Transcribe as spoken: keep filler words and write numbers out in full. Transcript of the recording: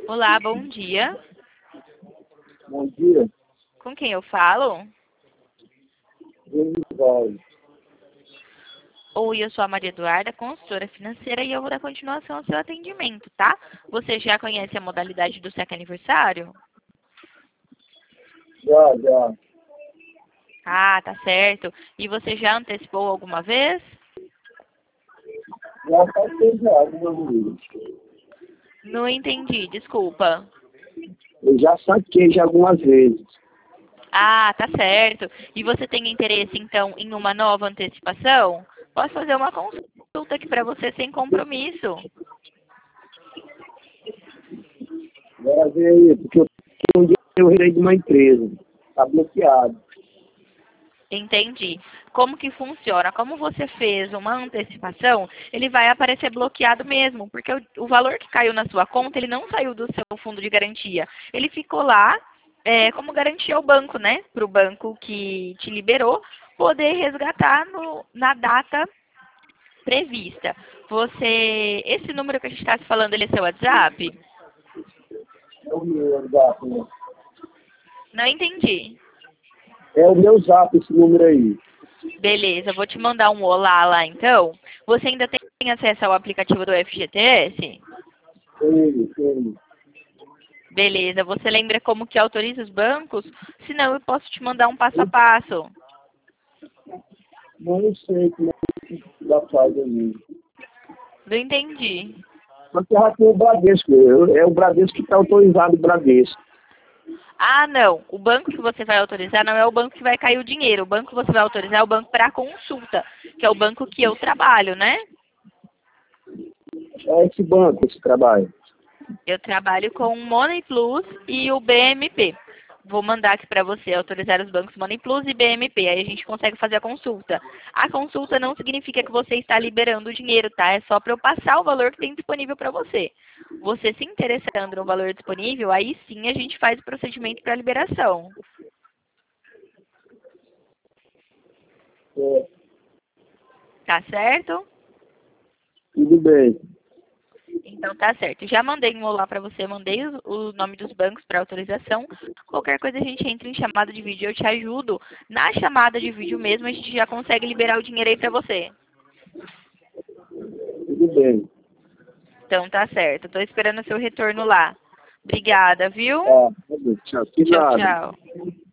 Olá, bom dia. Bom dia. Com quem eu falo? Genival. Oi, eu sou a Maria Eduarda, consultora financeira, e eu vou dar continuação ao seu atendimento, tá? Você já conhece a modalidade do Seca Aniversário? Já, já. Ah, tá certo. E você já antecipou alguma vez? Já passei já algumas vezes. Não entendi, desculpa. Eu já saquei já algumas vezes. Ah, tá certo. E você tem interesse, então, em uma nova antecipação? Posso fazer uma consulta aqui para você sem compromisso. Agora vem aí, porque eu tenho um dia eu virei de uma empresa. Está bloqueado. Entendi. Como que funciona? Como você fez uma antecipação, ele vai aparecer bloqueado mesmo, porque o, o valor que caiu na sua conta, ele não saiu do seu fundo de garantia. Ele ficou lá é, como garantia ao banco, né? Para o banco que te liberou poder resgatar no, na data prevista. Você, esse número que a gente está se falando, ele é seu WhatsApp? É o meu zap, né? Não entendi. É o meu zap esse número aí. Beleza, vou te mandar um olá lá então. Você ainda tem acesso ao aplicativo do F G T S? Tem, tem. Beleza, você lembra como que autoriza os bancos? Se não, eu posso te mandar um passo a passo. Mas não sei como é que já faz aí. Não entendi. Mas já tem o Bradesco. eu- É o Bradesco que está autorizado o Bradesco. Ah, não. O banco que você vai autorizar não é o banco que vai cair o dinheiro. O banco que você vai autorizar é o banco para consulta, que é o banco que eu trabalho, né? É esse banco, esse trabalho. Eu trabalho com o Money Plus e o B M P. Vou mandar aqui para você autorizar os bancos Money Plus e B M P. Aí a gente consegue fazer a consulta. A consulta não significa que você está liberando o dinheiro, tá? É só para eu passar o valor que tem disponível para você. Você se interessando no valor disponível, aí sim a gente faz o procedimento para liberação. É, Tá certo? tudo bem. Então tá certo. Já mandei um olá para você, mandei o, o nome dos bancos para autorização. Qualquer coisa a gente entra em chamada de vídeo, eu te ajudo. Na chamada de vídeo mesmo a gente já consegue liberar o dinheiro aí para você. Tudo bem. Então tá certo. Tô esperando o seu retorno lá. Obrigada, viu? Tá, tá bom. Tchau. Que Tchau, nada. tchau.